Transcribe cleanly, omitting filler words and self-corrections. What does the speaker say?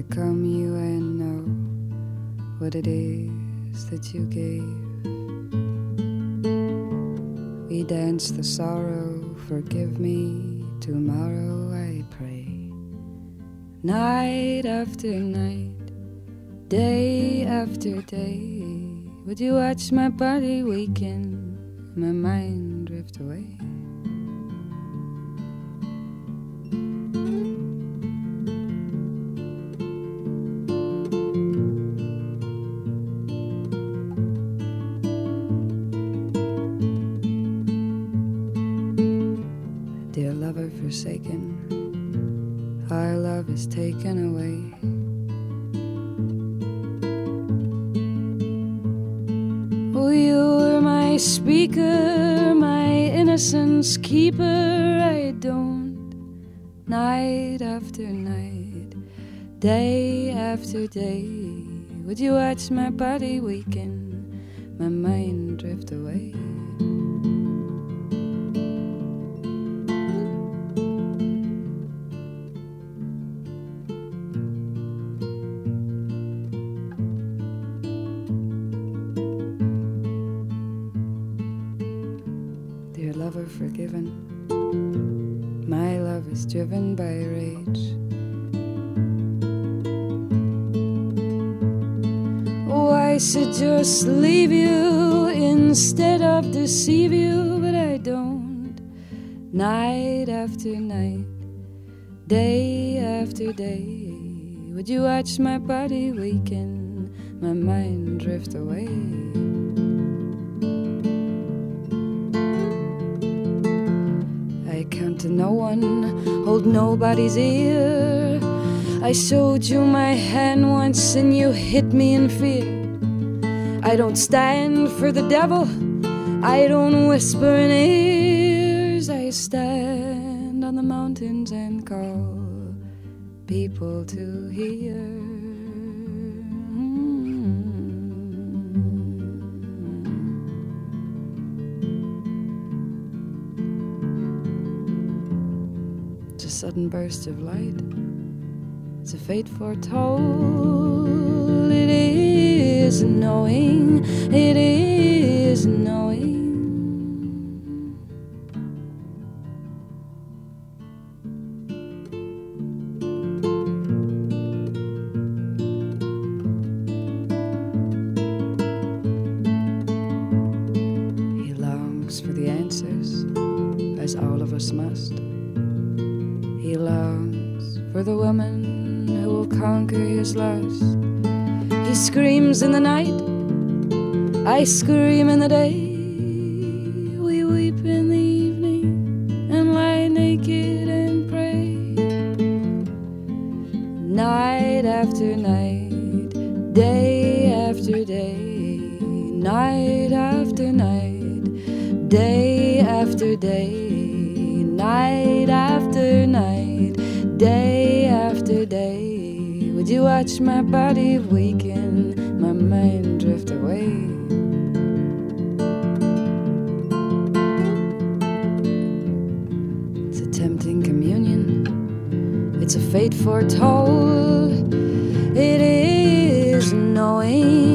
become you and know what it is that you gave. We dance the sorrow, forgive me, tomorrow I pray. Night after night, day after day, would you watch my body weaken, my mind drift away? Dear lover forsaken, our love is taken away. Oh, you were my speaker, my innocence keeper. I don't, night after night, day after day, would you watch my body weaken, my mind drift away? Dear lover forgiven, my love is driven by rage. Oh, I should just leave you instead of deceive you, but I don't. Night after night, day after day, would you watch my body weaken, my mind drift away? I count to no one, hold nobody's ear. I showed you my hand once and you hit me in fear. I don't stand for the devil, I don't whisper in ears. I stand on the mountains and call people to hear. It's a sudden burst of light, it's a fate foretold. It is knowing, it is knowing. He longs for the answers, as all of us must. He longs for the woman who will conquer his lust. He screams in the night, I scream in the day. We weep in the evening and lie naked and pray. Night after night, day after day, night after night, day after day, night after night, day after day, would you watch my body weaken, my mind drift away? It's a tempting communion, it's a fate foretold. It is knowing,